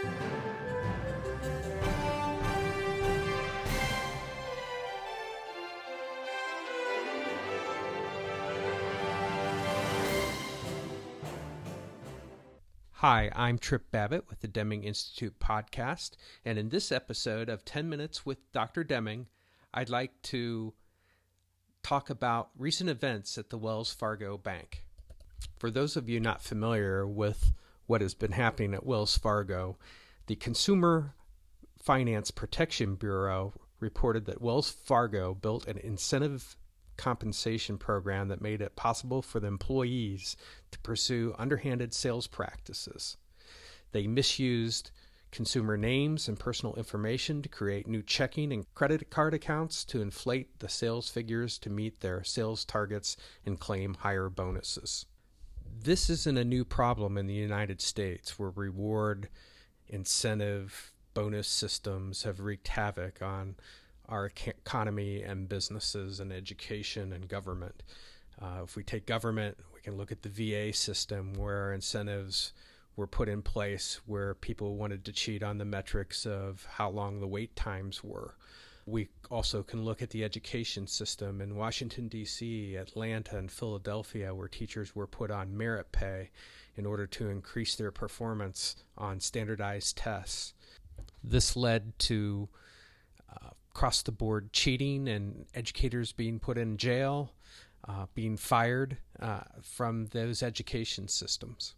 Hi, I'm Trip Babbitt with the Deming Institute podcast, and in this episode of 10 Minutes with Dr. Deming, I'd like to talk about recent events at the Wells Fargo Bank. For those of you not familiar with what has been happening at Wells Fargo, the Consumer Finance Protection Bureau reported that Wells Fargo built an incentive compensation program that made it possible for the employees to pursue underhanded sales practices. They misused consumer names and personal information to create new checking and credit card accounts to inflate the sales figures to meet their sales targets and claim higher bonuses. This isn't a new problem in the United States, where reward, incentive, bonus systems have wreaked havoc on our economy and businesses and education and government. If we take government, we can look at the VA system, where incentives were put in place where people wanted to cheat on the metrics of how long the wait times were. We also can look at the education system in Washington, D.C., Atlanta, and Philadelphia, where teachers were put on merit pay in order to increase their performance on standardized tests. This led to across-the-board cheating and educators being put in jail, being fired from those education systems.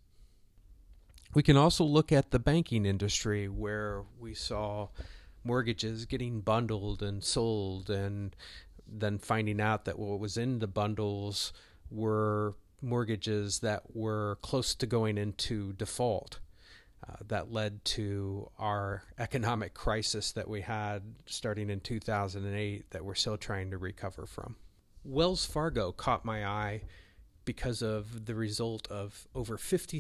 We can also look at the banking industry, where we saw mortgages getting bundled and sold, and then finding out that what was in the bundles were mortgages that were close to going into default. That led to our economic crisis that we had starting in 2008 that we're still trying to recover from. Wells Fargo caught my eye because of the result of over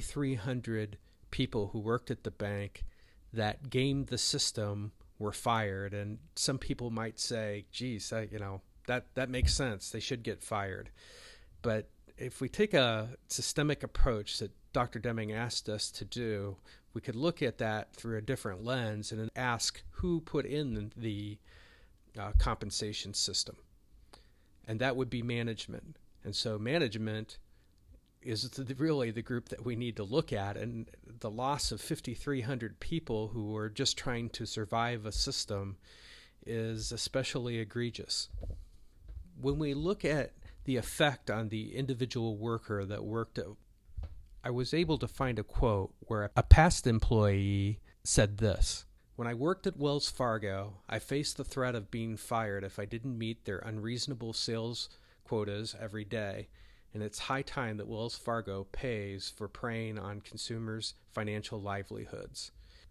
5,300 people who worked at the bank that gamed the system were fired. And some people might say, geez, that makes sense. They should get fired. But if we take a systemic approach that Dr. Deming asked us to do, we could look at that through a different lens and ask who put in the compensation system. And that would be management. And so management is really the group that we need to look at. And the loss of 5,300 people who were just trying to survive a system is especially egregious. When we look at the effect on the individual worker that worked at, I was able to find a quote where a past employee said this: "When I worked at Wells Fargo, I faced the threat of being fired if I didn't meet their unreasonable sales quotas every day, and it's high time that Wells Fargo pays for preying on consumers' financial livelihoods."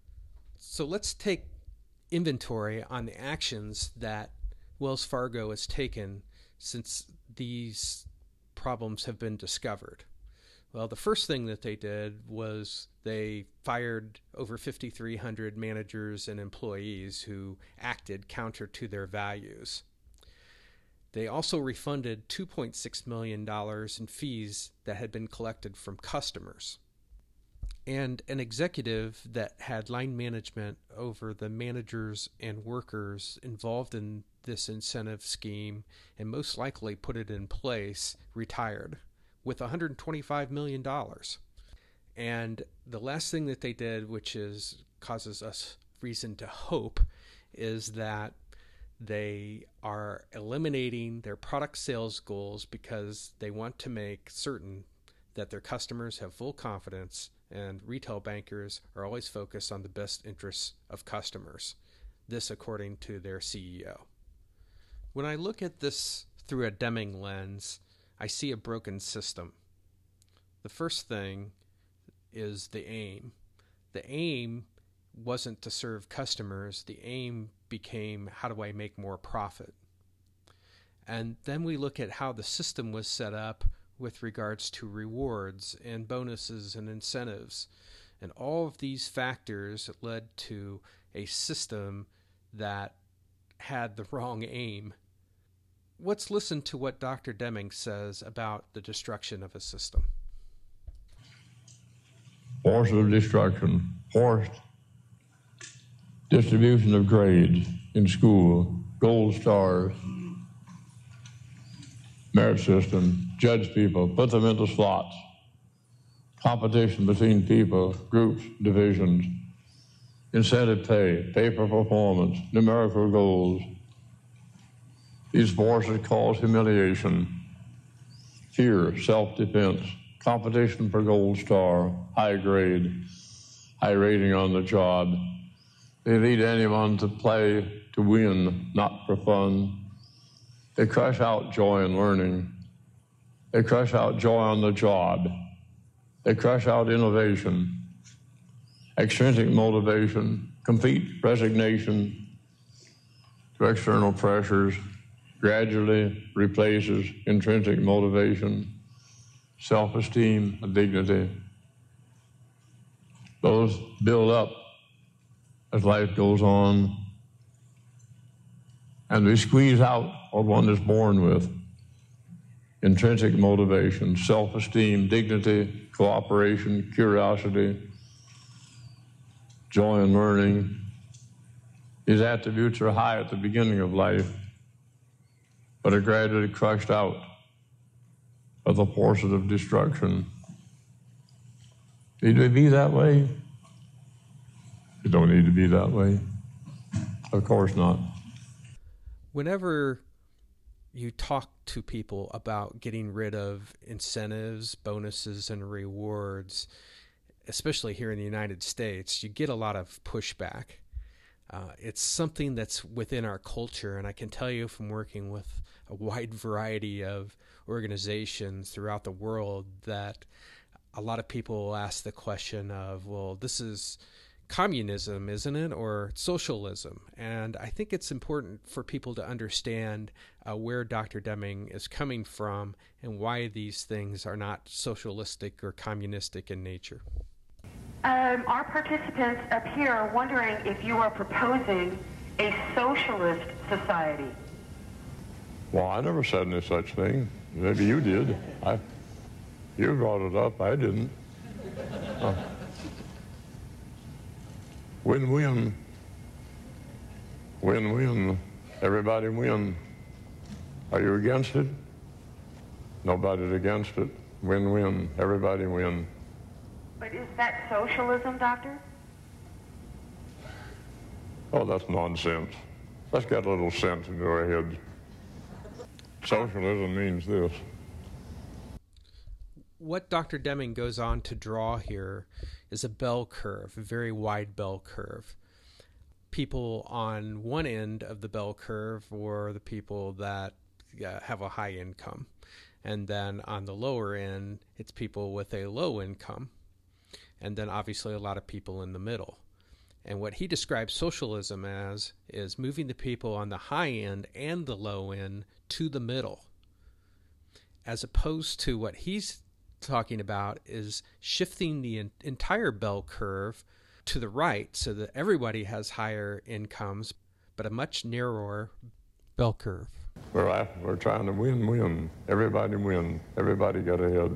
So let's take inventory on the actions that Wells Fargo has taken since these problems have been discovered. Well, the first thing that they did was they fired over 5,300 managers and employees who acted counter to their values. They also refunded $2.6 million in fees that had been collected from customers. And an executive that had line management over the managers and workers involved in this incentive scheme, and most likely put it in place, retired with $125 million. And the last thing that they did, which causes us reason to hope, is that they are eliminating their product sales goals because they want to make certain that their customers have full confidence, and retail bankers are always focused on the best interests of customers. This according to their CEO. When I look at this through a Deming lens, I see a broken system. The first thing is the aim. The aim wasn't to serve customers. The aim became, how do I make more profit? And then we look at how the system was set up with regards to rewards and bonuses and incentives. And all of these factors led to a system that had the wrong aim. Let's listen to what Dr. Deming says about the destruction of a system. Force of destruction, forced distribution of grades in school, gold stars, merit system, judge people, put them into slots, competition between people, groups, divisions, incentive pay, pay for performance, numerical goals. These forces cause humiliation, fear, self-defense, competition for gold star, high grade, high rating on the job. They lead anyone to play to win, not for fun. They crush out joy in learning. They crush out joy on the job. They crush out innovation, extrinsic motivation, complete resignation to external pressures gradually replaces intrinsic motivation, self-esteem, and dignity. Those build up as life goes on, and we squeeze out what one is born with: intrinsic motivation, self-esteem, dignity, cooperation, curiosity, joy in learning. These attributes are high at the beginning of life, but are gradually crushed out of the forces of destruction. Need we be that way? You don't need to be that way. Of course not. Whenever you talk to people about getting rid of incentives, bonuses, and rewards, especially here in the United States, you get a lot of pushback. It's something that's within our culture, and I can tell you from working with a wide variety of organizations throughout the world that a lot of people will ask the question of, well, this is communism, isn't it, or socialism? And I think it's important for people to understand where Dr. Deming is coming from and why these things are not socialistic or communistic in nature. Our participants up here are wondering if you are proposing a socialist society. Well, I never said any such thing. Maybe you did. You brought it up. I didn't. Win-win. Win-win. Everybody win. Are you against it? Nobody's against it. Win-win. Everybody win. But is that socialism, Doctor? Oh, that's nonsense. Let's get a little sense into our heads. Socialism means this. What Dr. Deming goes on to draw here is a bell curve, a very wide bell curve. People on one end of the bell curve were the people that have a high income. And then on the lower end, it's people with a low income. And then obviously a lot of people in the middle. And what he describes socialism as is moving the people on the high end and the low end to the middle, as opposed to what he's talking about is shifting the entire bell curve to the right so that everybody has higher incomes, but a much narrower bell curve. We're trying to win-win. Everybody win. Everybody get ahead.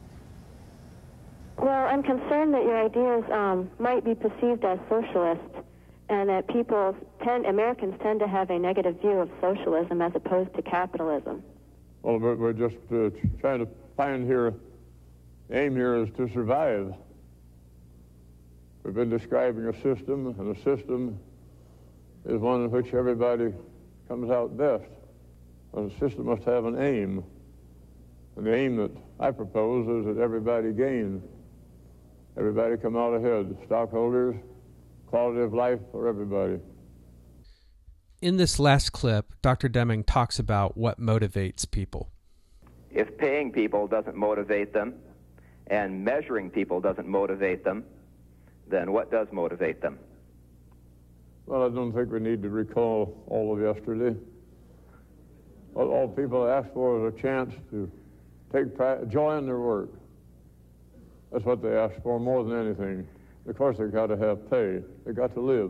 Well, I'm concerned that your ideas might be perceived as socialist, and that Americans tend to have a negative view of socialism as opposed to capitalism. Well, we're just trying to find here, the aim here is to survive. We've been describing a system, and a system is one in which everybody comes out best. And the system must have an aim. And the aim that I propose is that everybody gain. Everybody come out ahead. Stockholders, quality of life for everybody. In this last clip, Dr. Deming talks about what motivates people. If paying people doesn't motivate them, and measuring people doesn't motivate them, then what does motivate them? Well, I don't think we need to recall all of yesterday. All people ask for is a chance to take joy in their work. That's what they ask for more than anything. Of course, they've got to have pay. They've got to live.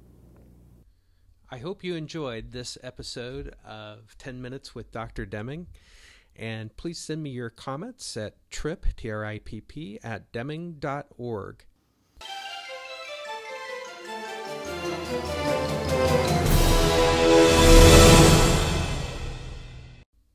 I hope you enjoyed this episode of 10 Minutes with Dr. Deming. And please send me your comments at tripp, T-R-I-P-P, @deming.org.